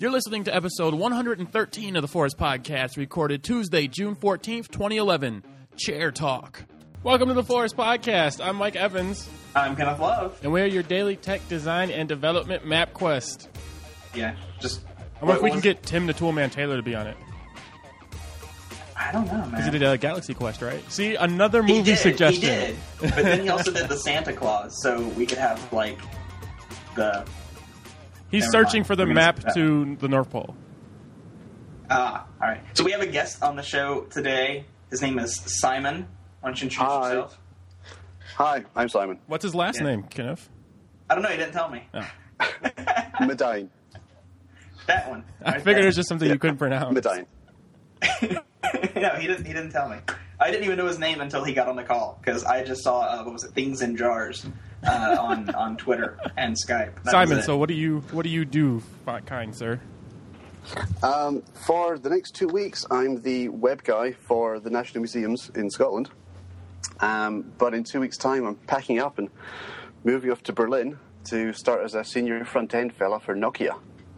You're listening to episode 113 of the Forest Podcast, recorded Tuesday, June 14th, 2011. Chair Talk. Welcome to the Forest Podcast. I'm Mike Evans. I'm Kenneth Love. And we're your daily tech design and development map quest. Yeah, just... I wonder if we can get Tim the Toolman Taylor to be on it. I don't know, man. Because he did Galaxy Quest, right? See, another movie suggestion. He did, but then he also did the Santa Claus, so we could have, like, the... He's searching for the map to the North Pole. All right. So we have a guest on the show today. His name is Simon. Why don't you introduce yourself? Hi, I'm Simon. What's his last name, Kenneth? I don't know. He didn't tell me. Oh. Medine. That one. I figured it was just something you couldn't pronounce. Medine. No, he didn't tell me. I didn't even know his name until he got on the call, because I just saw, Things in Jars on Twitter and Skype. Simon, so what do you do, kind sir? For the next 2 weeks, I'm the web guy for the National Museums in Scotland. But in 2 weeks' time, I'm packing up and moving off to Berlin to start as a senior front-end fella for Nokia.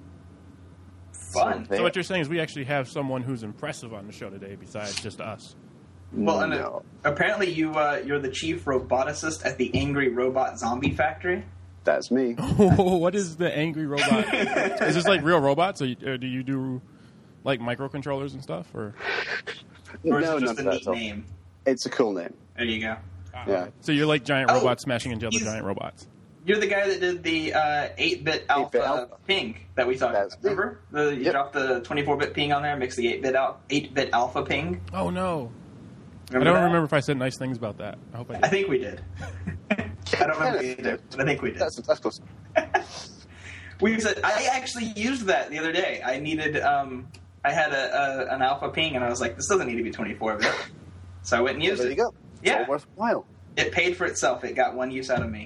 Fun. So what you're saying is we actually have someone who's impressive on the show today besides just us. Well, No. apparently you're the chief roboticist at the Angry Robot Zombie Factory. That's me. What is the Angry Robot? Is this like real robots, or do you do like microcontrollers and stuff? Or Or is No, it just not a that neat at all. name? It's a cool name. There you go. Yeah. So you're like giant Oh, robots smashing into other he's- giant robots. You're the guy that did the 8-bit alpha ping that we talked That's about. me. Remember? You dropped the 24-bit ping on there, mix the 8-bit alpha ping. Oh no! I Remember don't that? remember if I said nice things about that. I hope I I did. think we did. I don't remember either, but I think we did. That's close. I actually used that the other day. I needed, I had an alpha ping, and I was like, this doesn't need to be 24-bit. So I went and used There it. you go. It's Yeah. all worthwhile. It paid for itself. It got one use out of me.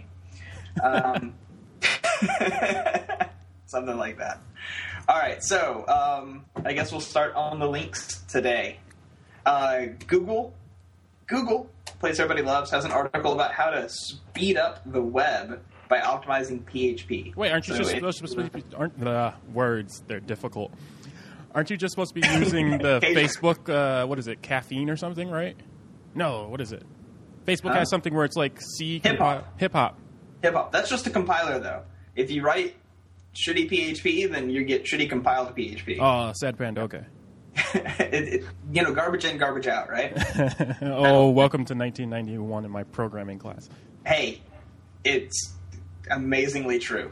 Something like that. All right, so I guess we'll start on the links today. Google, place everybody loves, has an article about how to speed up the web by optimizing PHP. Wait, aren't you So just supposed to be? Aren't the words? They're difficult. Aren't you just supposed to be using the Facebook? What is it? Caffeine or something, right? No, what is it? Facebook has something where it's like C Hip-hop. hip-hop. Hip-hop. That's just a compiler, though. If you write shitty PHP, then you get shitty compiled PHP. Oh, sad panda. Okay. Garbage in, garbage out, right? Oh, welcome to 1991 in my programming class. Hey, it's amazingly true.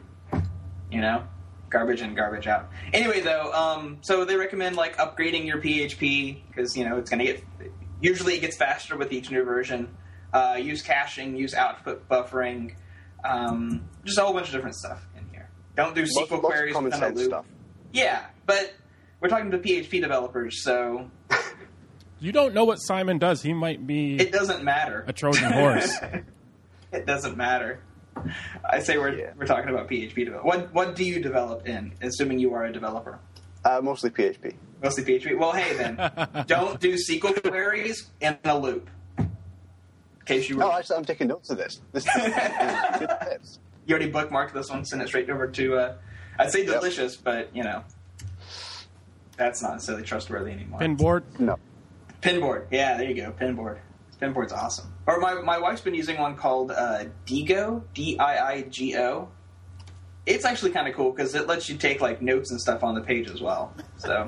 Garbage in, garbage out. Anyway, though, so they recommend like upgrading your PHP because it's going to get. Usually, it gets faster with each new version. Use caching, use output buffering, just a whole bunch of different stuff in here. Don't do SQL Lots queries of common within a sense loop. stuff. Yeah, but we're talking to PHP developers, so You don't know what Simon does. He might be it doesn't matter. a Trojan horse. It doesn't matter. I say we're talking about PHP development. What do you develop in, assuming you are a developer? Mostly PHP. Mostly PHP. Well, hey, then. Don't do SQL queries in a loop. In case you were... No, actually, I'm taking notes of this. This is good tips. You already bookmarked this one, sent it straight over to... I'd say delicious, but, that's not necessarily trustworthy anymore. Pinboard. No. Pinboard. Yeah, there you go. Pinboard. Pinboard's awesome. Or my wife's been using one called Diigo, Diigo. It's actually kind of cool because it lets you take like notes and stuff on the page as well. So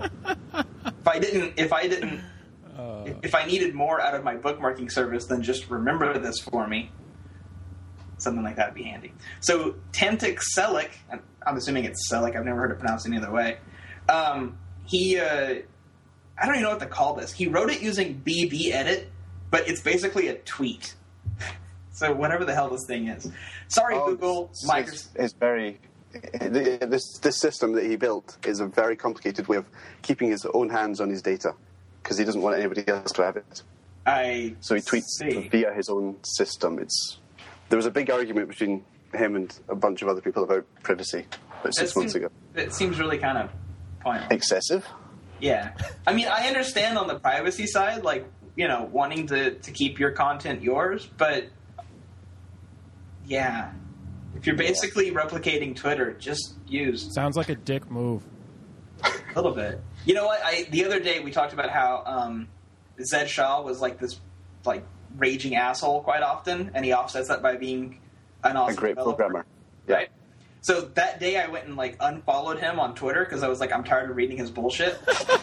if I needed more out of my bookmarking service than just remember this for me, something like that would be handy. So Tentic Selick, I'm assuming it's Selick. I've never heard it pronounced any other way. He I don't even know what to call this. He wrote it using BBEdit, but it's basically a tweet. So whatever the hell this thing is. Sorry, Google. Microsoft. It's very... This system that he built is a very complicated way of keeping his own hands on his data because he doesn't want anybody else to have it. So he tweets via his own system. There was a big argument between him and a bunch of other people about privacy about 6 months ago. It seems really kind of pointless. Excessive? Yeah. I mean, I understand on the privacy side, like, wanting to keep your content yours, but yeah. If you're basically replicating Twitter, just use... Sounds like a dick move. A little bit. You know what? The other day we talked about how Zed Shaw was like this like raging asshole quite often, and he offsets that by being an awesome a great developer, programmer. right? So that day I went and like unfollowed him on Twitter because I was like, I'm tired of reading his bullshit.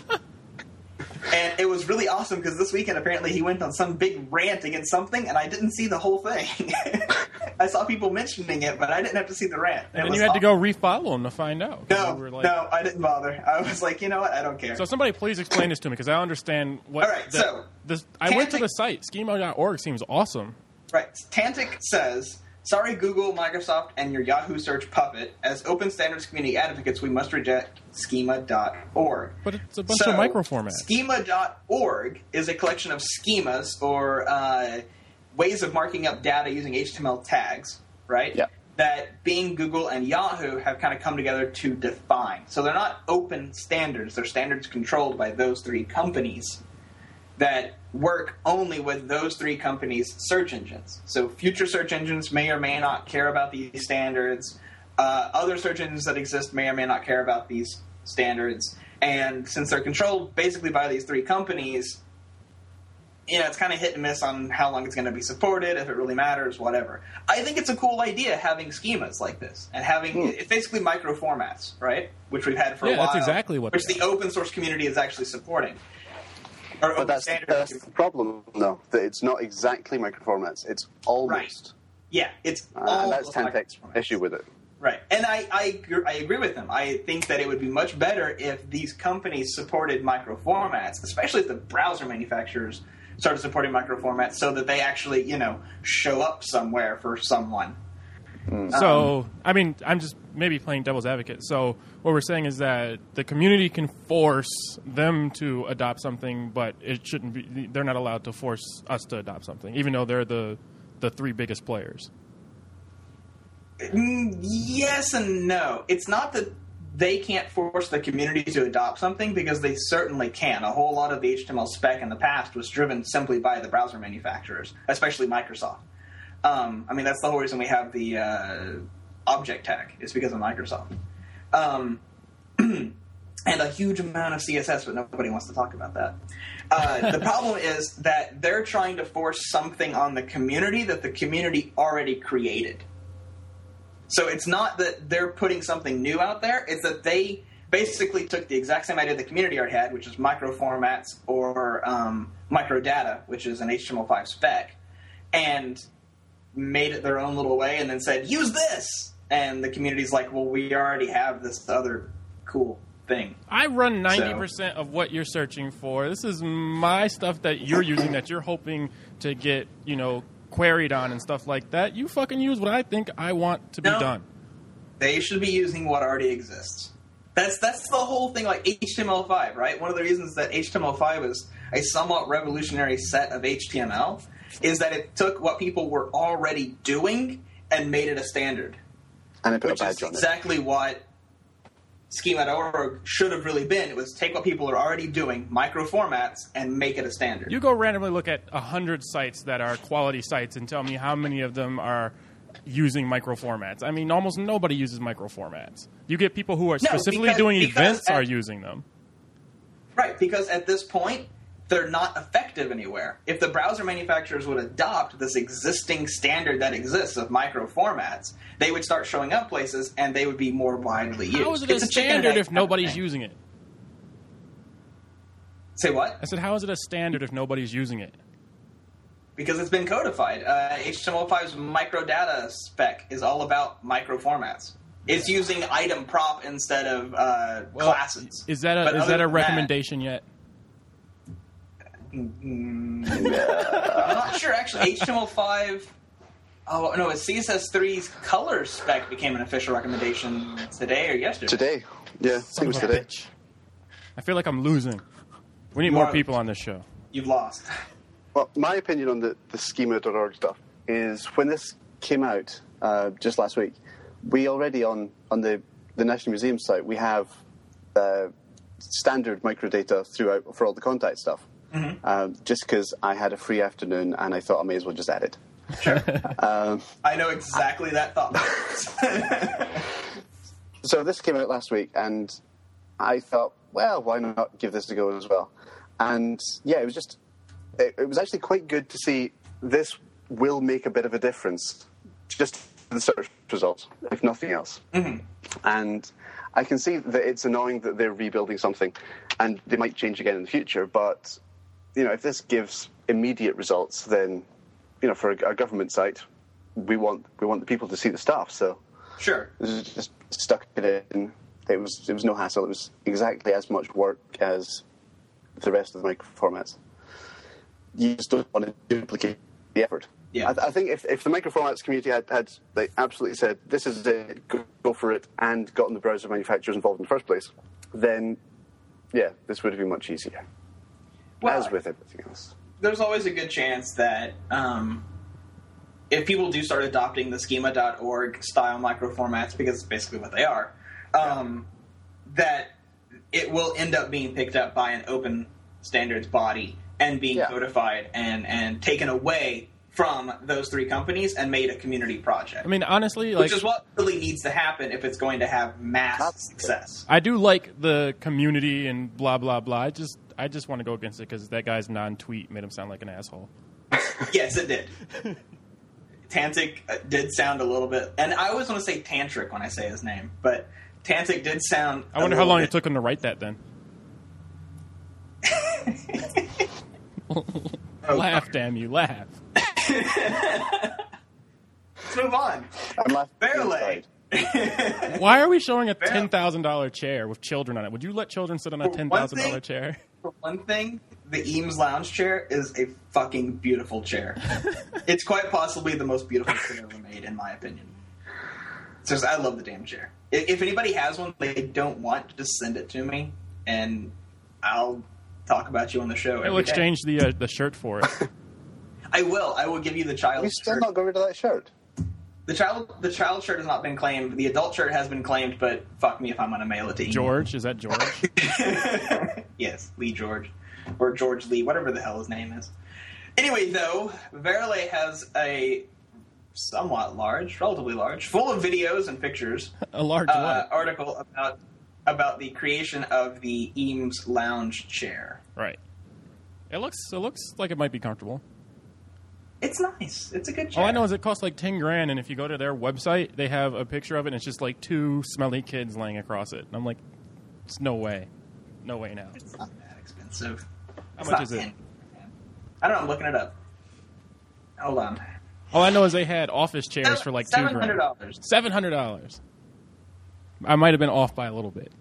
And it was really awesome because this weekend apparently he went on some big rant against something, and I didn't see the whole thing. I saw people mentioning it, but I didn't have to see the rant. And then you had to go refollow him to find out. No, I didn't bother. I was like, you know what? I don't care. So somebody please explain this to me because I understand what... All right, I went to the site. Schema.org seems awesome. Right. Tantic says... Sorry, Google, Microsoft, and your Yahoo search puppet. As open standards community advocates, we must reject schema.org. But it's a bunch of microformats. Schema.org is a collection of schemas or ways of marking up data using HTML tags, right? Yeah. That Bing, Google, and Yahoo have kind of come together to define. So they're not open standards. They're standards controlled by those three companies that work only with those three companies' search engines. So future search engines may or may not care about these standards. Other search engines that exist may or may not care about these standards. And since they're controlled basically by these three companies, you know, it's kind of hit and miss on how long it's going to be supported, if it really matters, whatever. I think it's a cool idea having schemas like this and having it's basically micro formats, right? Which we've had for a while. That's exactly what which the open source community is actually supporting. But that's the problem, though, that it's not exactly microformats. It's almost. Right. Yeah, it's and that's Tantec's issue with it. Right. And I agree with them. I think that it would be much better if these companies supported microformats, especially if the browser manufacturers started supporting microformats so that they actually, you know, show up somewhere for someone. So, I mean, I'm just maybe playing devil's advocate. So what we're saying is that the community can force them to adopt something, but it shouldn't be. They're not allowed to force us to adopt something, even though they're the three biggest players. Yes and no. It's not that they can't force the community to adopt something, because they certainly can. A whole lot of the HTML spec in the past was driven simply by the browser manufacturers, especially Microsoft. I mean, that's the whole reason we have the object tag. It's because of Microsoft. And a huge amount of CSS, but nobody wants to talk about that. The problem is that they're trying to force something on the community that the community already created. So it's not that they're putting something new out there. It's that they basically took the exact same idea the community already had, which is microformats or microdata, which is an HTML5 spec, and made it their own little way and then said, use this! And the community's like, well, we already have this other cool thing. I run 90% of what you're searching for. This is my stuff that you're using that you're hoping to get, you know, queried on and stuff like that. You fucking use what I think I want to be done. They should be using what already exists. That's the whole thing, like HTML5, right? One of the reasons that HTML5 is a somewhat revolutionary set of HTML is that it took what people were already doing and made it a standard. And it put which a badge is on exactly what Schema.org should have really been. It was take what people are already doing, microformats, and make it a standard. You go randomly look at 100 sites that are quality sites and tell me how many of them are using microformats. I mean, almost nobody uses microformats. You get people who are specifically doing events are using them. Right, because at this point, they're not effective anywhere. If the browser manufacturers would adopt this existing standard that exists of microformats, they would start showing up places and they would be more widely used. How is it a standard if nobody's using it? Say what? I said, how is it a standard if nobody's using it? Because it's been codified. HTML5's microdata spec is all about microformats. It's using item prop instead of classes. Is that a recommendation yet? I'm not sure, actually. HTML5... Oh, no, CSS3's color spec became an official recommendation today or yesterday. Today. Yeah, I think it was today. Bitch. I feel like I'm losing. We need more people on this show. You've lost. Well, my opinion on the schema.org stuff is when this came out just last week, we already on the National Museum site, we have standard microdata throughout for all the contact stuff. Mm-hmm. Just because I had a free afternoon and I thought I may as well just add it. Sure. I know exactly that thought. So this came out last week, and I thought, well, why not give this a go as well? And yeah, it was actually quite good to see this will make a bit of a difference, just the search results, if nothing else. Mm-hmm. And I can see that it's annoying that they're rebuilding something, and they might change again in the future. But if this gives immediate results, then for a government site, we want the people to see the stuff. So sure, just stuck it in. It was no hassle. It was exactly as much work as the rest of the microformats. You just don't want to duplicate the effort. Yeah. I think if the microformats community had like, absolutely said, this is it, go for it, and gotten the browser manufacturers involved in the first place, then, yeah, this would have been much easier. Well, as with everything else. There's always a good chance that if people do start adopting the schema.org style microformats, because it's basically what they are, that it will end up being picked up by an open standards body and being codified and taken away from those three companies and made a community project. I mean, honestly, which is what really needs to happen if it's going to have mass success. I do like the community and blah blah blah. I just want to go against it because that guy's non-tweet made him sound like an asshole. Yes, it did. Tantic did sound a little bit, and I always want to say Tantric when I say his name, but Tantic did sound. I wonder how long it took him to write that then. Laugh, damn you, laugh. Let's move on. Barely. Why are we showing a $10,000 chair with children on it? Would you let children sit on a $10,000 chair? For one thing, the Eames lounge chair is a fucking beautiful chair. It's quite possibly the most beautiful chair ever made, in my opinion. I love the damn chair. If anybody has one they don't want, just send it to me, and I'll talk about you on the show. We'll exchange the shirt for it. I will. I will give you the child shirt. We still not got rid of that shirt. The child shirt has not been claimed. The adult shirt has been claimed, but fuck me if I'm going to mail it to you. George? Is that George? Yes, Lee George. Or George Lee, whatever the hell his name is. Anyway, though, Verily has a somewhat large, relatively large, full of videos and pictures. A large article about the creation of the Eames lounge chair. Right. It looks like it might be comfortable. It's nice. It's a good chair. All I know is it costs like $10,000, and if you go to their website, they have a picture of it, and it's just like two smelly kids laying across it. And I'm like, it's no way. No way now. It's not that expensive. How much is it? I don't know. I'm looking it up. Hold on. All I know is they had office chairs for like $2,000. $700. I might have been off by a little bit.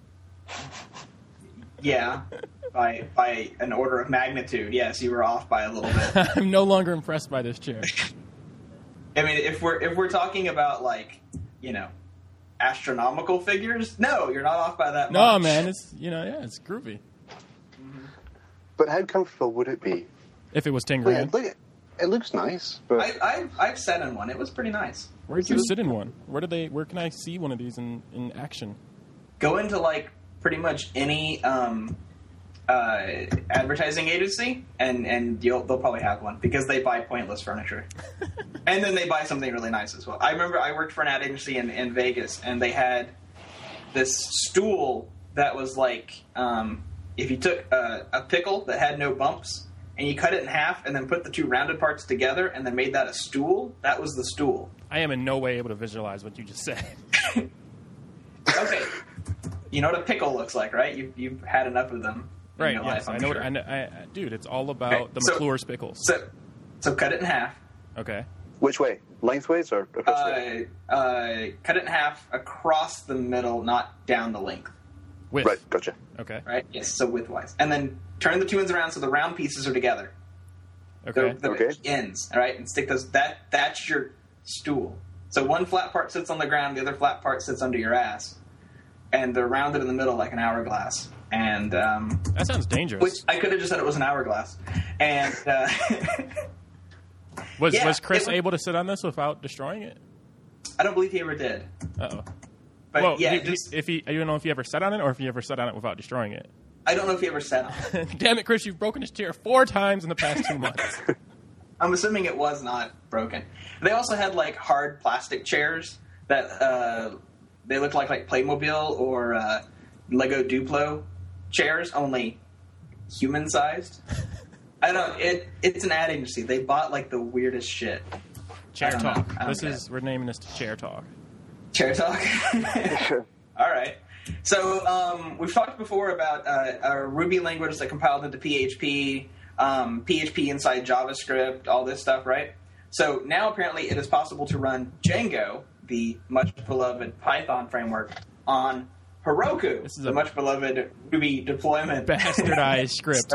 Yeah. By an order of magnitude, yes, you were off by a little bit. I'm no longer impressed by this chair. I mean, if we're talking about astronomical figures, no, you're not off by that much. No, man, it's it's groovy. Mm-hmm. But how comfortable would it be if it was $10,000? It looks nice, but I've sat in one. It was pretty nice. Where did you sit in one? Where can I see one of these in action? Go into pretty much any advertising agency, and they'll probably have one because they buy pointless furniture, and then they buy something really nice as well. I remember I worked for an ad agency in Vegas, and they had this stool that was if you took a pickle that had no bumps and you cut it in half and then put the two rounded parts together and then made that a stool, that was the stool. I am in no way able to visualize what you just said. Okay. You know what a pickle looks like, right? You've had enough of them. Right, yes. I know. Sure. Dude, it's all about the McClure's pickles. So cut it in half. Okay. Which way? Lengthways or across the cut it in half across the middle, not down the length. Width. Right, gotcha. Okay. Right? Yes, so widthwise. And then turn the two ends around so the round pieces are together. Okay. The ends, all right? And stick those. That's your stool. So one flat part sits on the ground, the other flat part sits under your ass. And they're rounded in the middle like an hourglass. And that sounds dangerous. Which I could have just said it was an hourglass. And was Chris able to sit on this without destroying it? I don't believe he ever did. Uh-oh. But well, yeah, I don't know if he ever sat on it or if he ever sat on it without destroying it. I don't know if he ever sat on it. Damn it, Chris! You've broken his chair 4 times in the past 2 months. I'm assuming it was not broken. They also had hard plastic chairs that they looked like Playmobil or Lego Duplo chairs, only human-sized. I don't know. It's an ad agency. They bought, like, the weirdest shit. Chair Talk. We're naming this Chair Talk. Chair Talk? All right. So we've talked before about a Ruby language that compiled into PHP, PHP inside JavaScript, all this stuff, right? So now apparently it is possible to run Django, the much-beloved Python framework, on Heroku, this is the much-beloved Ruby deployment. Bastardized script.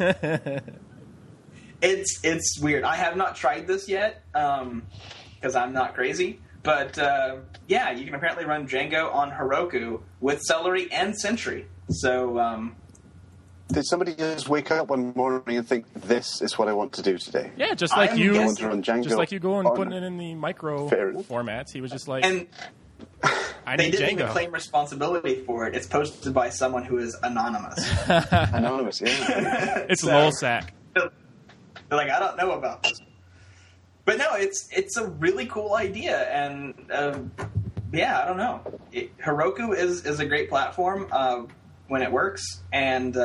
It's weird. I have not tried this yet because I'm not crazy. But, yeah, you can apparently run Django on Heroku with Celery and Sentry. So, did somebody just wake up one morning and think, this is what I want to do today? Yeah, just like you go and put it in the micro formats. He was just like, and I need Django. They didn't even claim responsibility for it. It's posted by someone who is anonymous. Anonymous, yeah. It's Lolsack. They're like, I don't know about this. But no, it's a really cool idea, and yeah, I don't know. Heroku is a great platform when it works, and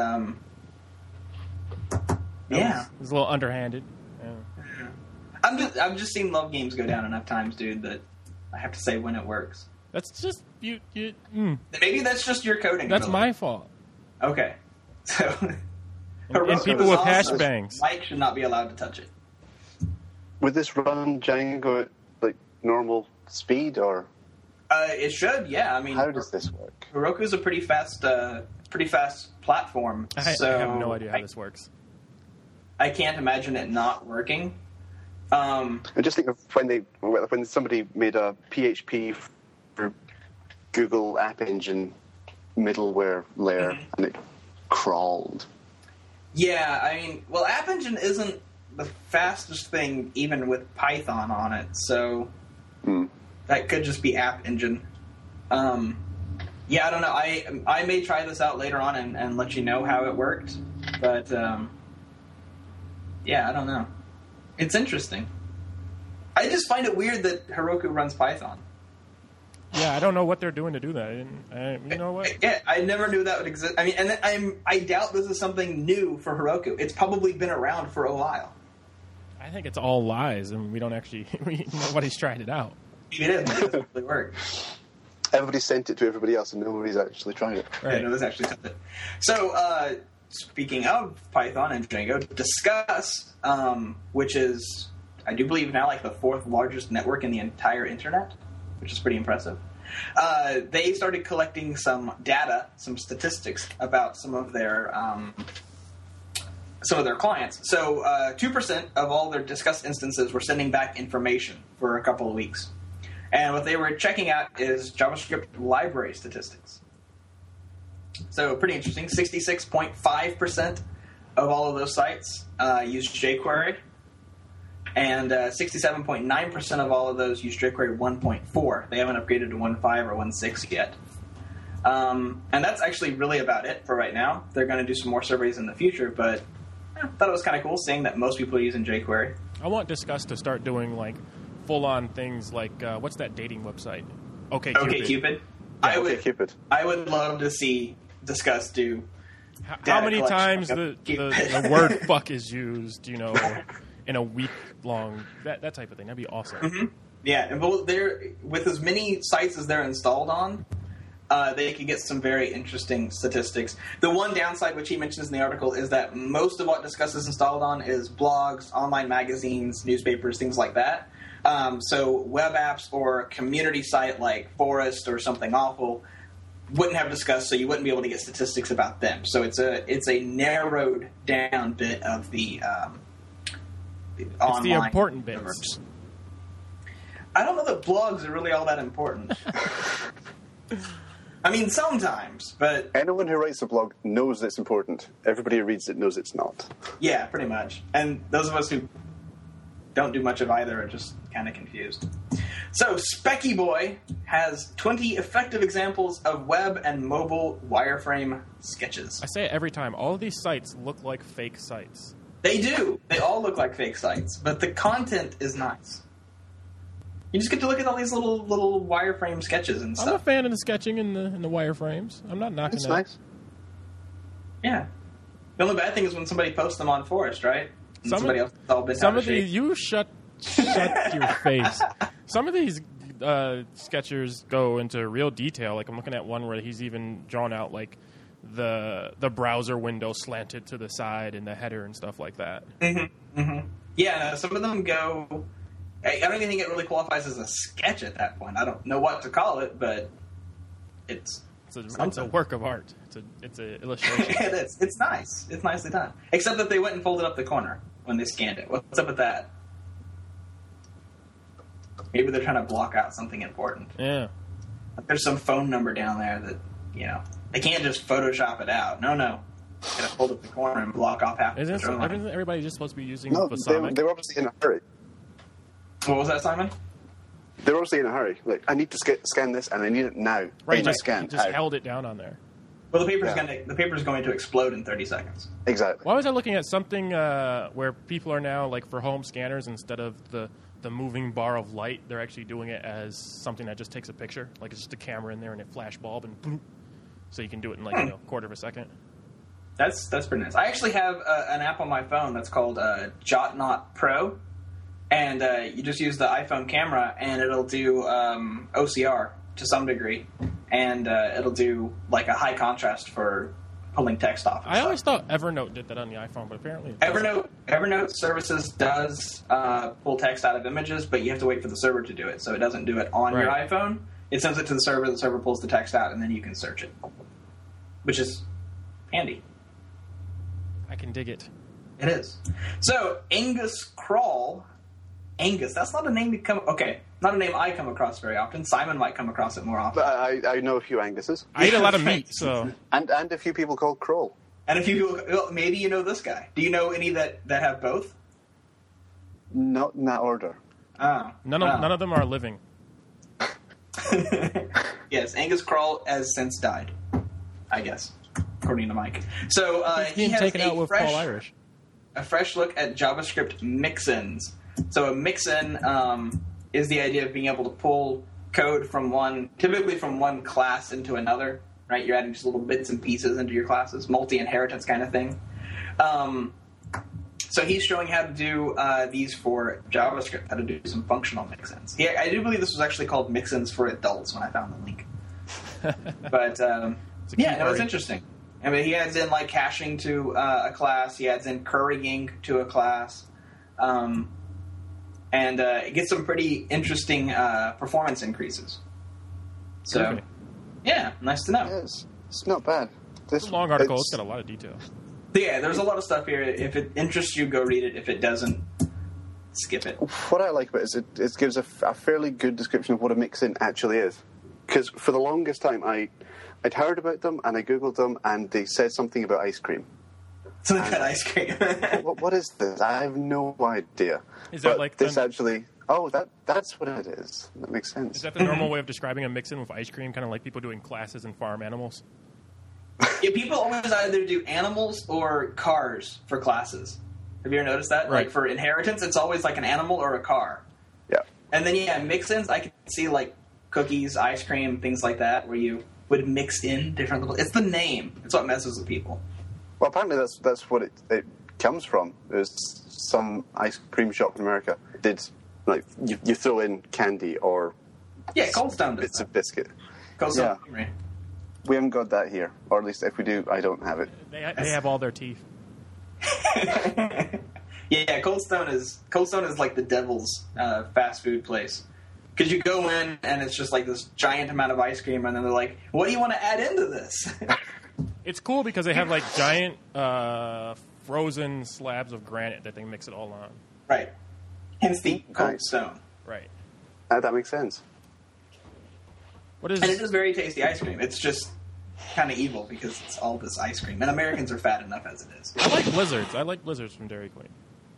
yeah, it's a little underhanded. Yeah. I've just seen love games go down enough times, dude, that I have to say when it works. That's just you. Maybe that's just your coding. That's my fault. Okay, so and people with hash bangs. Mike should not be allowed to touch it. Would this run Django at like normal speed, or? It should, yeah. I mean, how does this work? Heroku is a pretty fast platform. I have no idea how this works. I can't imagine it not working. I just think of when somebody made a PHP for Google App Engine middleware layer and it crawled. Yeah, I mean, well, App Engine isn't the fastest thing, even with Python on it, so that could just be App Engine. Yeah, I don't know. I may try this out later on and let you know how it worked, but yeah, I don't know. It's interesting. I just find it weird that Heroku runs Python. Yeah, I don't know what they're doing to do that. You know what? Yeah, I never knew that would exist. I mean, and I doubt this is something new for Heroku. It's probably been around for a while. I think it's all lies, and we don't actually. Nobody's tried it out. It is. It doesn't really work. Everybody sent it to everybody else, and nobody's actually tried it. Right. Yeah, nobody's actually sent it. So, speaking of Python and Django, Discuss, which is, I do believe now, like the 4th largest network in the entire internet, which is pretty impressive. They started collecting some data, some statistics about some of their clients. So 2% of all their Discuss instances were sending back information for a couple of weeks. And what they were checking out is JavaScript library statistics. So pretty interesting. 66.5% of all of those sites use jQuery. And 67.9% of all of those use jQuery 1.4. They haven't upgraded to 1.5 or 1.6 yet. And that's actually really about it for right now. They're going to do some more surveys in the future, but I thought it was kind of cool seeing that most people are using jQuery. I want Discuss to start doing like full-on things like what's that dating website? OkCupid. Yeah. I would love to see Discuss do. How many times the word "fuck" is used? You know, in a week long that type of thing. That'd be awesome. Mm-hmm. Yeah, and with as many sites as they're installed on, they can get some very interesting statistics. The one downside, which he mentions in the article, is that most of what Discuss is installed on is blogs, online magazines, newspapers, things like that. So web apps or a community site like Forest or Something Awful wouldn't have Discuss, so you wouldn't be able to get statistics about them. So it's a narrowed down bit of the it's the important bits. Universe. I don't know that blogs are really all that important. I mean, sometimes, but... Anyone who writes a blog knows it's important. Everybody who reads it knows it's not. Yeah, pretty much. And those of us who don't do much of either are just kind of confused. So, Specky Boy has 20 effective examples of web and mobile wireframe sketches. I say it every time. All of these sites look like fake sites. They do. They all look like fake sites, but the content is nice. You just get to look at all these little wireframe sketches and stuff. I'm a fan of the sketching in the wireframes. I'm not knocking it. It's nice. Yeah. The only bad thing is when somebody posts them on Forest, right? And somebody else has all been some of these, you shut your face. Some of these sketchers go into real detail. Like I'm looking at one where he's even drawn out like the browser window slanted to the side and the header and stuff like that. Mm-hmm. Mm-hmm. Yeah, some of them go. I don't even think it really qualifies as a sketch at that point. I don't know what to call it, but it's a work of art. It's a illustration. It is. It's nice. It's nicely done. Except that they went and folded up the corner when they scanned it. What's up with that? Maybe they're trying to block out something important. Yeah. There's some phone number down there that, they can't just Photoshop it out. No. Gotta fold up the corner and block off half the line. Isn't everybody just supposed to be using Vasamic? They were obviously in a hurry. What was that, Simon? They're obviously in a hurry. Like, I need to scan this, and I need it now. Right, just held it down on there. Well, the paper's going to explode in 30 seconds. Exactly. Why was I looking at something where people are now, like, for home scanners, instead of the moving bar of light, they're actually doing it as something that just takes a picture. Like, it's just a camera in there and a flash bulb, and boom. So you can do it in, like, a quarter of a second. That's pretty nice. I actually have an app on my phone that's called JotNot Pro. And you just use the iPhone camera, and it'll do OCR to some degree, and it'll do like a high contrast for pulling text off. I always thought Evernote did that on the iPhone, but apparently it Evernote services does pull text out of images, but you have to wait for the server to do it, so it doesn't do it on your iPhone. It sends it to the server pulls the text out, and then you can search it, which is handy. I can dig it. It is. So Angus Crawl. Angus, that's not a name not a name I come across very often. Simon might come across it more often. But I know a few Anguses. I eat a lot of meat, so... And a few people called Kroll. And a few people... Well, maybe you know this guy. Do you know any that have both? Not in that order. Oh. None of them are living. Yes, Angus Crawl has since died, I guess, according to Mike. So he has taken out with Paul Irish. A fresh look at JavaScript mixins. So a mixin is the idea of being able to pull code typically from one class into another, right? You're adding just little bits and pieces into your classes, multi-inheritance kind of thing. So he's showing how to do these for JavaScript, how to do some functional mixins. Yeah, I do believe this was actually called mixins for adults when I found the link. But it was interesting. I mean, he adds in like caching to a class. He adds in currying to a class. And it gets some pretty interesting performance increases. So, okay. Yeah, nice to know. Yeah, it's not bad. It's a long article. It's got a lot of detail. Yeah, there's a lot of stuff here. If it interests you, go read it. If it doesn't, skip it. What I like about it is it gives a fairly good description of what a mixin actually is. Because for the longest time, I'd heard about them, and I Googled them, and they said something about ice cream. Something about ice cream. What is this? I have no idea. Is that like this actually? Oh, that's what it is. That makes sense. Is that the normal way of describing a mix-in with ice cream? Kind of like people doing classes in farm animals. Yeah, people always either do animals or cars for classes. Have you ever noticed that? Right. Like for inheritance, it's always like an animal or a car. Yeah. And then mix-ins, I can see like cookies, ice cream, things like that, where you would mix in different little. It's the name. It's what messes with people. Well, apparently that's what it comes from. There's some ice cream shop in America did like you throw in candy or Cold Stone does bits of biscuit. Cold Stone Creamery. We haven't got that here, or at least if we do, I don't have it. They have all their teeth. Yeah, Cold Stone is like the devil's fast food place. Because you go in and it's just like this giant amount of ice cream, and then they're like, "What do you want to add into this?" It's cool because they have like giant frozen slabs of granite that they mix it all on. Right. Hence the Cold Stone. Right. That makes sense. And it is very tasty ice cream. It's just kind of evil because it's all this ice cream. And Americans are fat enough as it is. I like Blizzards. I like Blizzards from Dairy Queen.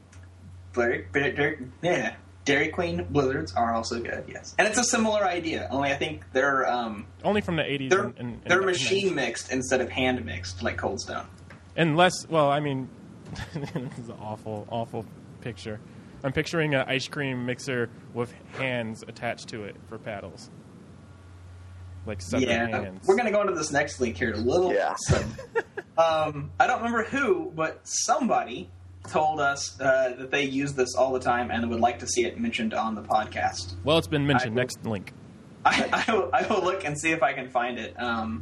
Dairy Queen Blizzards are also good, yes. And it's a similar idea, only I think they're... only from the 80s. They're machine mixed instead of hand mixed, like Cold Stone. And less... Well, I mean... this is an awful, awful picture. I'm picturing an ice cream mixer with hands attached to it for paddles. Like separate hands. We're going to go into this next link here in a little bit. I don't remember who, but somebody told us that they use this all the time and would like to see it mentioned on the podcast. Well, it's been mentioned. Next link. I will look and see if I can find it.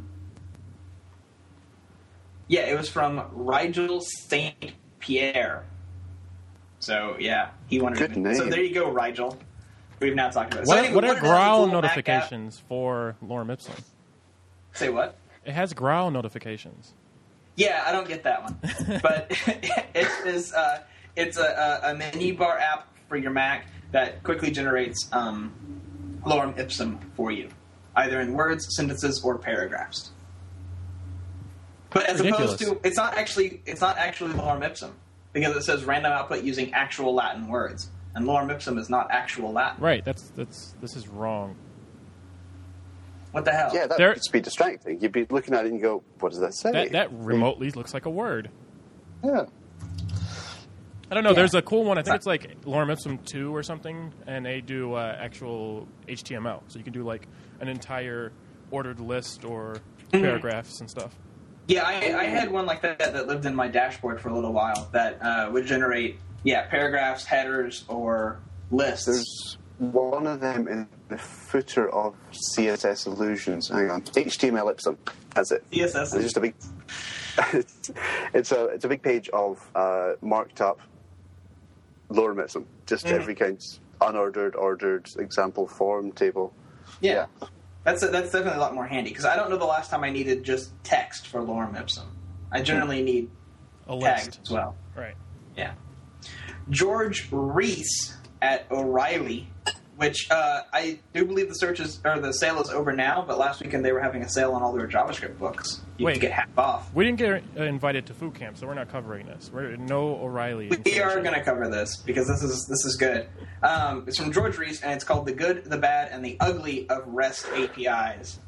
It was from Rigel St. Pierre. So, he wanted Good to. name. So there you go, Rigel. We've now talked about it. What are growl notifications for Lorem Ipsum? Say what? It has growl notifications. Yeah, I don't get that one. But it's a menu bar app for your Mac that quickly generates Lorem Ipsum for you, either in words, sentences, or paragraphs. But as opposed to, it's not actually Lorem Ipsum, because it says random output using actual Latin words, and Lorem Ipsum is not actual Latin. Right. This is wrong. What the hell? Yeah, that would be distracting. You'd be looking at it and you go, "What does that say?" That remotely looks like a word. Yeah. I don't know. Yeah. There's a cool one. I think it's like Lorem Ipsum 2 or something, and they do actual HTML. So you can do like an entire ordered list or paragraphs and stuff. Yeah, I had one like that lived in my dashboard for a little while that would generate, paragraphs, headers, or lists. There's one of them in the footer of CSS Illusions. Hang on. HTML Ipsum. That's it. CSS. It's just a big... it's a big page of marked up Lorem Ipsum. Just every kind, unordered, ordered, example, form, table. Yeah. That's definitely a lot more handy, because I don't know the last time I needed just text for Lorem Ipsum. I generally need a tags list as well. Right. Yeah. George Reese at O'Reilly, which I do believe the sale is over now, but last weekend they were having a sale on all their JavaScript books. You could get half off. We didn't get invited to Food Camp, so we're not covering this. We're no O'Reilly. We are going to cover this because this is good. It's from George Reese, and it's called "The Good, the Bad, and the Ugly of REST APIs."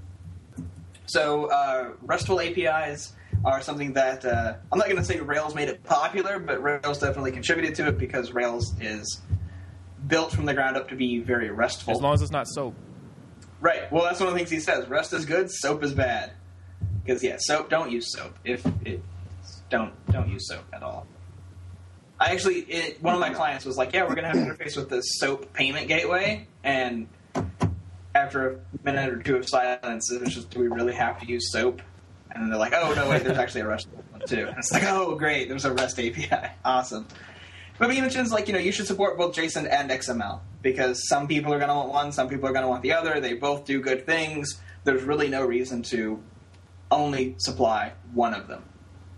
So RESTful APIs are something that I'm not going to say Rails made it popular, but Rails definitely contributed to it because Rails is built from the ground up to be very RESTful. As long as it's not SOAP. Right. Well, that's one of the things he says. REST is good, SOAP is bad. Because SOAP, don't use SOAP. Don't use SOAP at all. One of my clients was like, "Yeah, we're going to have an interface with this SOAP payment gateway," and after a minute or two of silence, it was just, "Do we really have to use SOAP?" And then they're like, "Oh no, wait, there's actually a REST one too." And it's like, "Oh great, there's a REST API, awesome." But he mentions you should support both JSON and XML because some people are going to want one, some people are going to want the other. They both do good things. There's really no reason to only supply one of them.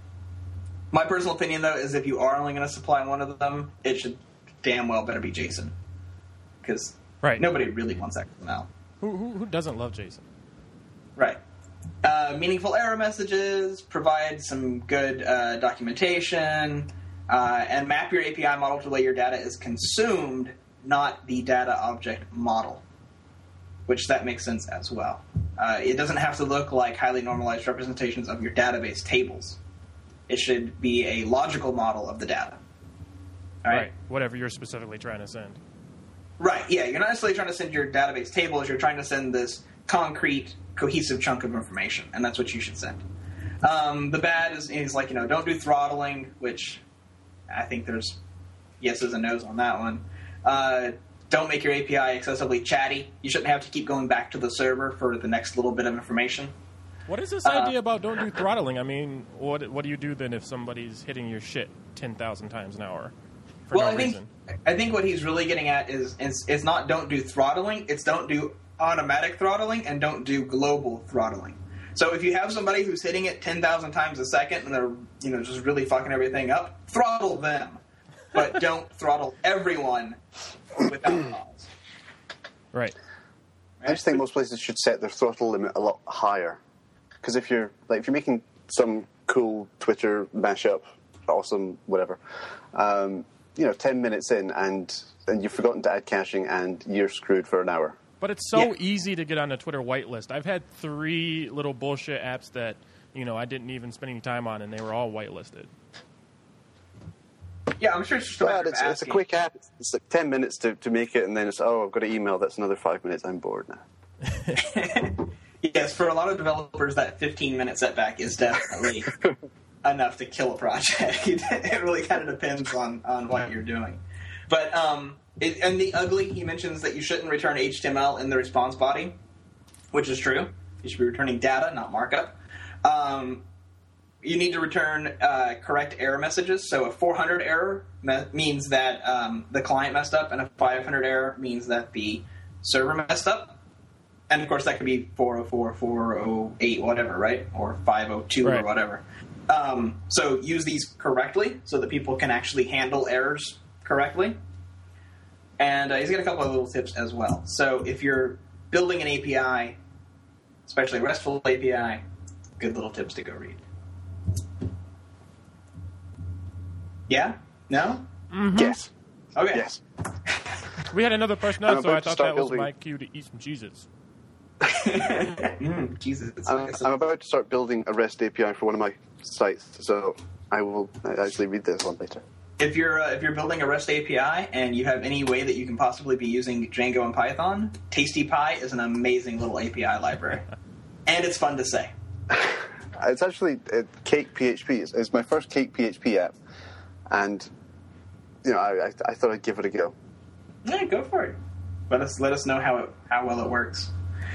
My personal opinion, though, is if you are only going to supply one of them, it should damn well better be JSON. Because nobody really wants XML. Who doesn't love JSON? Right. Meaningful error messages, provide some good documentation, and map your API model to the way your data is consumed, not the data object model. Which that makes sense as well. It doesn't have to look like highly normalized representations of your database tables. It should be a logical model of the data. All right? Whatever you're specifically trying to send. Right, yeah. You're not necessarily trying to send your database tables. You're trying to send this concrete, cohesive chunk of information, and that's what you should send. The bad is like, don't do throttling, which I think there's yeses and nos on that one. Don't make your API excessively chatty. You shouldn't have to keep going back to the server for the next little bit of information. What is this idea about don't do throttling? I mean, what do you do then if somebody's hitting your shit 10,000 times an hour for no reason? I think what he's really getting at is it's not don't do throttling, it's don't do automatic throttling and don't do global throttling. So if you have somebody who's hitting it 10,000 times a second and they're just really fucking everything up, throttle them. But don't throttle everyone without cause. Right. I just think most places should set their throttle limit a lot higher. Because if you're making some cool Twitter mashup, awesome, whatever, 10 minutes in and you've forgotten to add caching and you're screwed for an hour. But it's so easy to get on a Twitter whitelist. I've had 3 little bullshit apps that, I didn't even spend any time on, and they were all whitelisted. Yeah, I'm sure it's just a matter of it's a quick app. It's like 10 minutes to make it, and then it's, I've got to email. That's another 5 minutes. I'm bored now. Yes, for a lot of developers, that 15-minute setback is definitely enough to kill a project. It really kind of depends on what you're doing. But and the ugly, he mentions that you shouldn't return HTML in the response body, which is true. You should be returning data, not markup. You need to return correct error messages. So a 400 error means that the client messed up, and a 500 error means that the server messed up. And, of course, that could be 404, 408, whatever, right? Or 502 or whatever. So use these correctly so that people can actually handle errors correctly. And he's got a couple of little tips as well. So if you're building an API, especially a RESTful API, good little tips to go read. Yeah? No? Mm-hmm. Yes. Okay. Yes. We had another person on, so I thought that was my cue to eat some Cheez-Its. Jesus. I'm about to start building a REST API for one of my sites, so I will actually read this one later. If you're building a REST API and you have any way that you can possibly be using Django and Python, TastyPie is an amazing little API library, and it's fun to say. It's actually Cake PHP. It's my first Cake PHP app, and I thought I'd give it a go. Yeah, go for it. Let us know how well it works.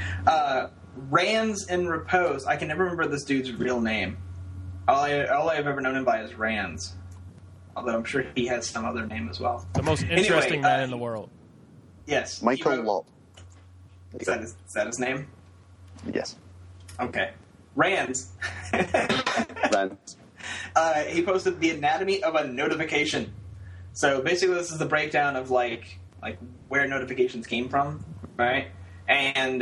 Rands in Repose. I can never remember this dude's real name. All I've ever known him by is Rands. Although I'm sure he has some other name as well. The most interesting man in the world. Yes. Michael Lopp. Is that his name? Yes. Okay. Rands. Rands. He posted the anatomy of a notification. So basically this is the breakdown of like where notifications came from, right? And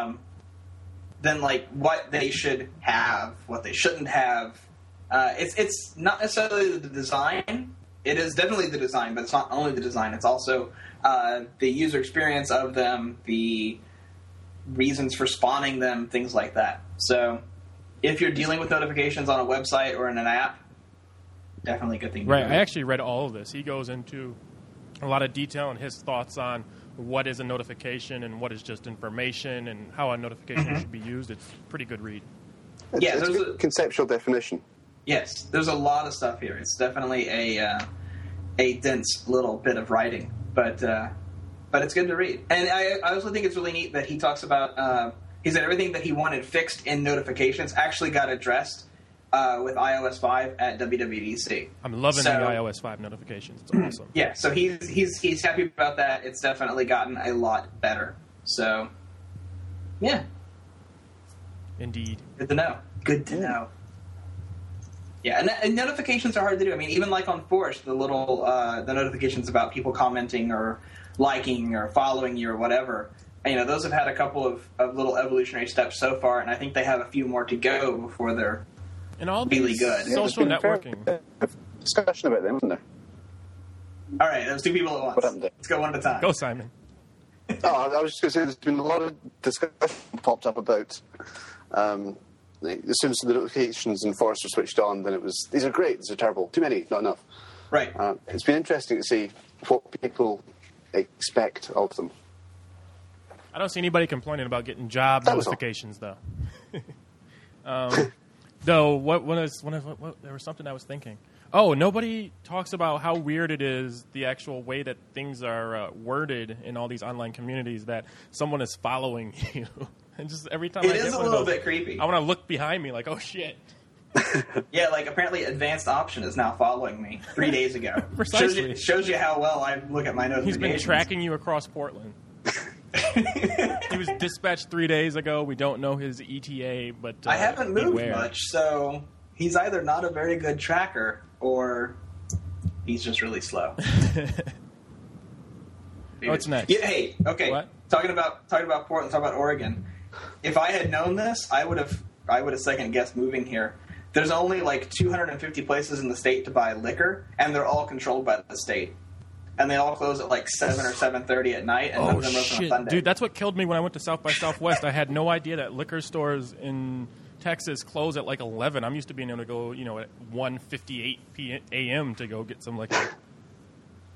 then like what they should have, what they shouldn't have. It's not necessarily the design. It is definitely the design, but it's not only the design. It's also the user experience of them, the reasons for spawning them, things like that. So if you're dealing with notifications on a website or in an app, definitely a good thing to do. Right. I actually read all of this. He goes into a lot of detail and his thoughts on what is a notification and what is just information and how a notification should be used. It's a pretty good read. It's a good conceptual definition. Yes, there's a lot of stuff here. It's definitely a dense little bit of writing, but it's good to read. And I also think it's really neat that he talks about he said everything that he wanted fixed in notifications actually got addressed with iOS 5 at WWDC. I'm loving the iOS 5 notifications. It's awesome. Yeah, so he's happy about that. It's definitely gotten a lot better. So, yeah. Indeed. Good to know. Good to know. Yeah, and notifications are hard to do. I mean, even like on Force, the little the notifications about people commenting or liking or following you or whatever. And, those have had a couple of little evolutionary steps so far, and I think they have a few more to go before they're and all really good. Social networking. Discussion about them, isn't there? All right, those two people at once. Let's go one at a time. Go, Simon. I was just going to say there's been a lot of discussion popped up about as soon as the notifications in Forest were switched on, then it was, these are great, these are terrible. Too many, not enough. Right. It's been interesting to see what people expect of them. I don't see anybody complaining about getting job notifications, though. Though, what there was something I was thinking. Oh, nobody talks about how weird it is, the actual way that things are worded in all these online communities, that someone is following you. And just every time it is a little bit creepy. I want to look behind me like, oh, shit. Yeah, like apparently Advanced Option is now following me 3 days ago. Precisely. Shows you how well I look at my notifications. He's been tracking you across Portland. He was dispatched 3 days ago. We don't know his ETA, but I haven't moved much, so he's either not a very good tracker or he's just really slow. What's next? Yeah, hey, okay. What? Talking about Portland, talking about Oregon. If I had known this, I would have second guessed moving here. There's only like 250 places in the state to buy liquor, and they're all controlled by the state. And they all close at like 7 or 7:30 at night, and none of them open on Sunday. Dude, that's what killed me when I went to South by Southwest. I had no idea that liquor stores in Texas close at like 11. I'm used to being able to go, at 1:58 a.m. to go get some liquor.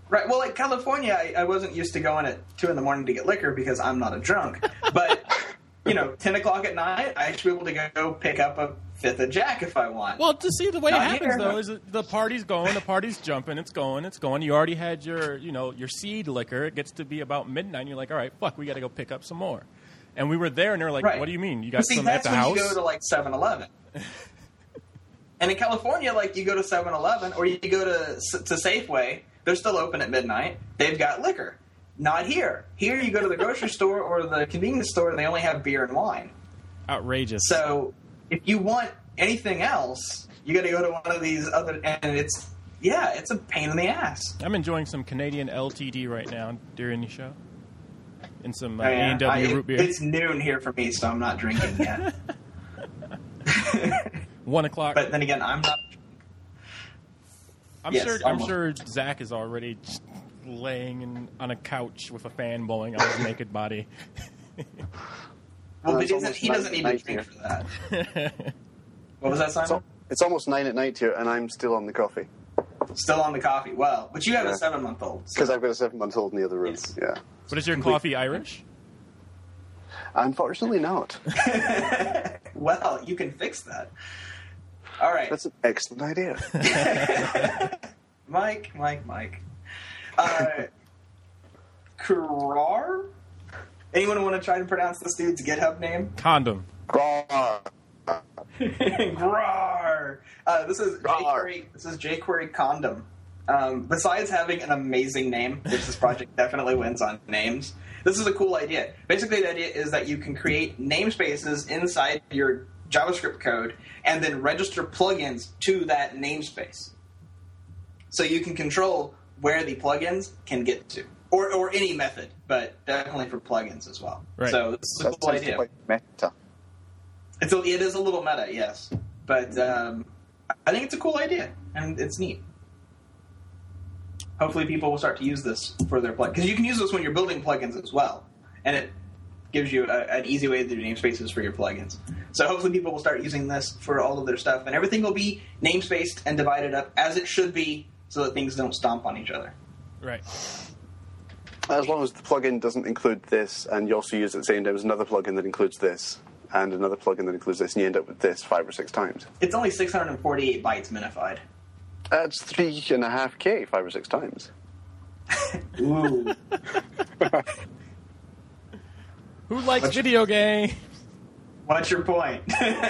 Right. Well, like California, I wasn't used to going at 2 a.m. to get liquor because I'm not a drunk. But, 10 o'clock at night, I should be able to go pick up a fifth of Jack if I want. Well, to see the way it happens, though, is the party's going, the party's jumping, it's going. You already had your seed liquor. It gets to be about midnight, and you're like, all right, fuck, we got to go pick up some more. And we were there, and they're like, what do you mean? You got some at the house? That's when you go to, like, 7-Eleven. And in California, like, you go to 7-Eleven or you go to Safeway. They're still open at midnight. They've got liquor. Not here. Here you go to the grocery store or the convenience store, and they only have beer and wine. Outrageous. So if you want anything else, you got to go to one of these other, and it's a pain in the ass. I'm enjoying some Canadian LTD right now during the show. And some A&W root beer. It's noon here for me, so I'm not drinking yet. 1 o'clock. But then again, I'm not. I'm sure Zach is already laying on a couch with a fan blowing on his naked body. Well, he doesn't need to drink for that. What was that, Simon? It's almost 9 at night here, and I'm still on the coffee. Still on the coffee. Well, but you have a 7-month-old. Because I've got a 7-month-old in the other room. Yes. Yeah. But is your coffee Irish? Unfortunately not. Well, you can fix that. All right. That's an excellent idea. Mike. Krar? Anyone want to try to pronounce this dude's GitHub name? Condom. Grar. Grar. This is jQuery Condom. Besides having an amazing name, which this project definitely wins on names, this is a cool idea. Basically, the idea is that you can create namespaces inside your JavaScript code and then register plugins to that namespace. So you can control where the plugins can get to. Or any method, but definitely for plugins as well. Right. So this is a cool idea. Quite meta. It is a little meta, yes. But I think it's a cool idea, and it's neat. Hopefully people will start to use this for their plugins. Because you can use this when you're building plugins as well. And it gives you an easy way to do namespaces for your plugins. So hopefully people will start using this for all of their stuff. And everything will be namespaced and divided up as it should be so that things don't stomp on each other. Right. As long as the plugin doesn't include this, and you also use it at the same time as another plugin that includes this, and another plugin that includes this, and you end up with this 5 or 6 times. It's only 648 bytes minified. That's 3.5K 5 or 6 times. Ooh. Who likes video games? What's your point?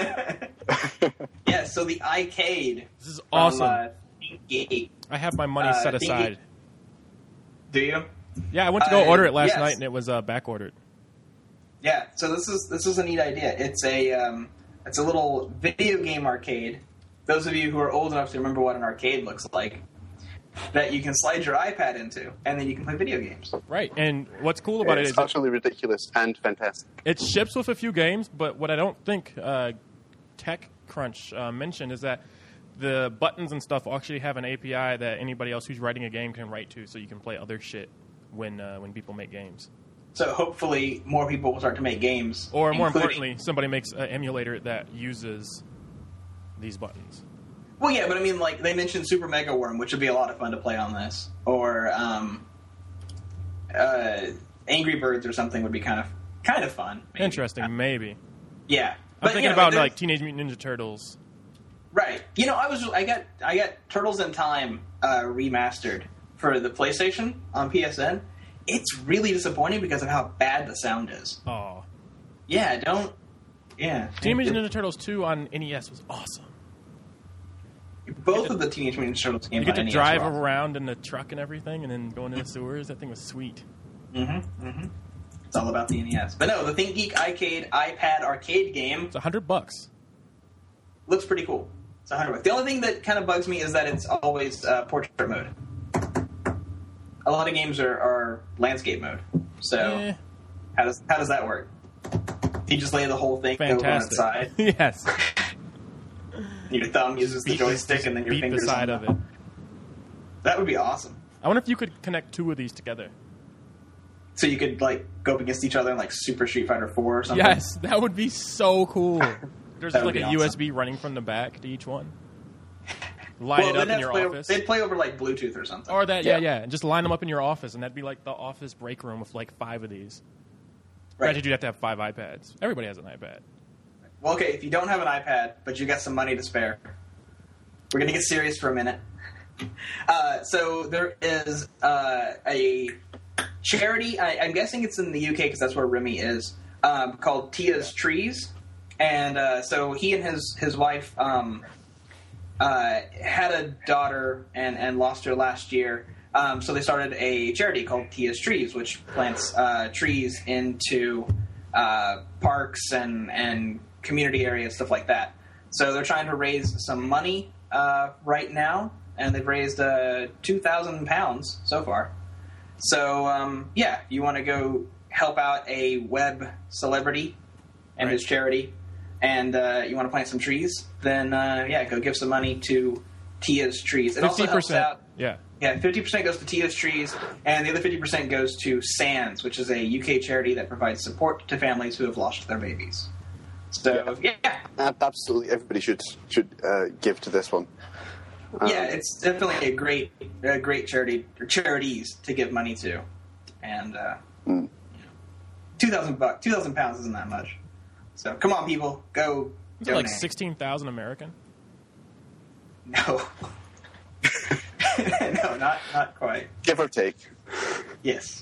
Yeah, so the iCade. This is awesome. ThinkGeek. I have my money set aside. Do you? Yeah, I went to go order it last night, and it was back ordered. Yeah, so this is a neat idea. It's a little video game arcade. Those of you who are old enough to remember what an arcade looks like, that you can slide your iPad into, and then you can play video games. Right, and what's cool about it is it's utterly ridiculous and fantastic. It ships with a few games, but what I don't think TechCrunch mentioned is that the buttons and stuff actually have an API that anybody else who's writing a game can write to, so you can play other shit when people make games. So hopefully more people will start to make games. Or more importantly, somebody makes an emulator that uses these buttons. Well, yeah, but I mean, like, they mentioned Super Mega Worm, which would be a lot of fun to play on this. Or Angry Birds or something would be kind of fun. Maybe. Interesting, maybe. Yeah. I'm thinking about like Teenage Mutant Ninja Turtles. Right. I got Turtles in Time remastered for the PlayStation on PSN. It's really disappointing because of how bad the sound is. Oh. Yeah, Teenage Mutant Ninja Turtles 2 on NES was awesome. Both of the Teenage Mutant Ninja Turtles games. You get to drive around in the truck and everything, and then go into the sewers. That thing was sweet. It's all about the NES. But no, the ThinkGeek iPad arcade game. It's $100. Looks pretty cool. It's $100. The only thing that kind of bugs me is that it's always portrait mode. A lot of games are landscape mode. So how does that work? Do you just lay the whole thing over on its side? Yes. Your thumb uses the joystick, and then your fingers the side of it. That would be awesome. I wonder if you could connect 2 of these together. So you could like go up against each other in like Super Street Fighter 4 or something? Yes, that would be so cool. There's like a awesome. USB running from the back to each one. Line it up in your office. They'd play over like Bluetooth or something. Or that, yeah, and just line them up in your office, and that'd be like the office break room with like 5 of these. Right. Granted, you'd have to have 5 iPads. Everybody has an iPad. Well, okay, if you don't have an iPad, but you got some money to spare, we're going to get serious for a minute. So there is a charity, I'm guessing it's in the UK because that's where Remy is, called Tia's Trees. And so he and his wife had a daughter and lost her last year. So they started a charity called Tia's Trees, which plants trees into parks and community areas, stuff like that. So they're trying to raise some money right now, and they've raised £2,000 so far. So, you want to go help out a web celebrity and his charity, and you want to plant some trees, then, go give some money to Tia's Trees. It 50%. Also helps out. Yeah, 50% goes to Tia's Trees, and the other 50% goes to SANS, which is a UK charity that provides support to families who have lost their babies. So, absolutely, everybody should give to this one. It's definitely a great charity or charities to give money to, and £2,000 isn't that much. So come on, people, go. Is it like 16,000 American? No, no, not quite. Give or take. Yes.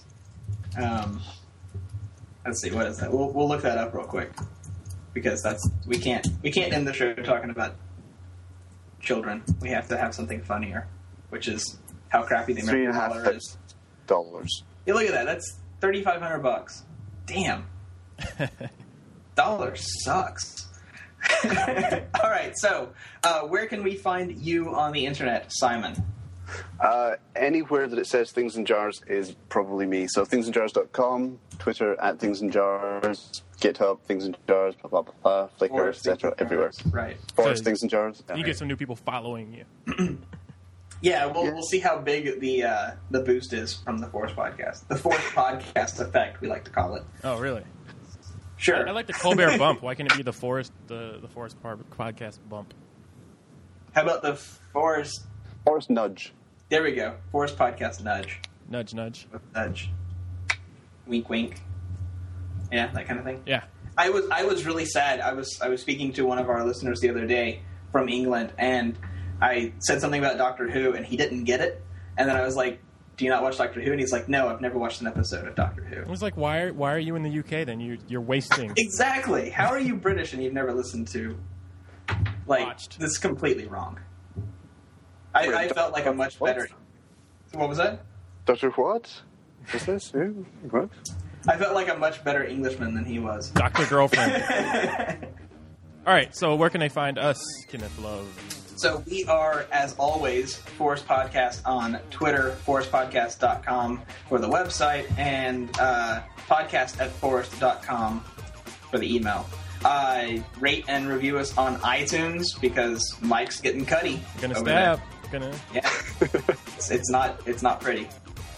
Let's see, what is that? We'll look that up real quick because we can't end the show talking about children. We have to have something funnier, which is how crappy the American dollar is. $3.5. Yeah, look at that. That's $3,500. Damn. Dollar sucks. All right, so where can we find you on the internet, Simon? Anywhere that it says Things in Jars is probably me. So thingsinjars.com, Twitter at Things in Jars, GitHub, Things in Jars, blah, blah, blah, blah, Flickr, etc. Everywhere. Right. Forest Things in Jars. You get some new people following you. We'll see how big the boost is from the Forest podcast. The Forest podcast effect, we like to call it. Oh, really? Sure. I like the Colbert bump. Why can't it be the Forest podcast bump? How about the Forest nudge? There we go. Forest podcast nudge. Nudge, nudge. Nudge. Wink, wink. Yeah, that kind of thing. Yeah. I was really sad. I was speaking to one of our listeners the other day from England, and I said something about Doctor Who, and he didn't get it. And then I was like, "Do you not watch Doctor Who?" And he's like, "No, I've never watched an episode of Doctor Who." I was like, "Why are you in the UK then? You're wasting." Exactly. How are you British and you've never listened to? Watched. This is completely wrong. I felt like a much better. What was that? Doctor what? Is this who? What? I felt like a much better Englishman than he was. Dr. Girlfriend. All right, so where can they find us, Kenneth Love? So we are, as always, Forest Podcast on Twitter, forestpodcast.com for the website, and podcast@forest.com for the email. Rate and review us on iTunes because Mike's getting cutty. Gonna stab. Yeah. It's not pretty.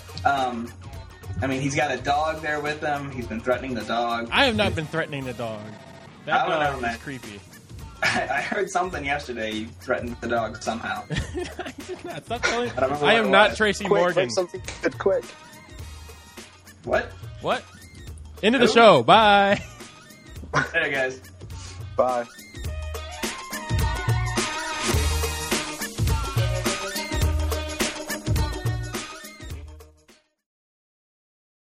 I mean, he's got a dog there with him. He's been threatening the dog. I have not been threatening the dog. That dog is creepy. I heard something yesterday. You threatened the dog somehow. I did not. Stop telling. I am not Tracy Morgan. Something quick. What? End of the show. Bye. Later, guys. Bye.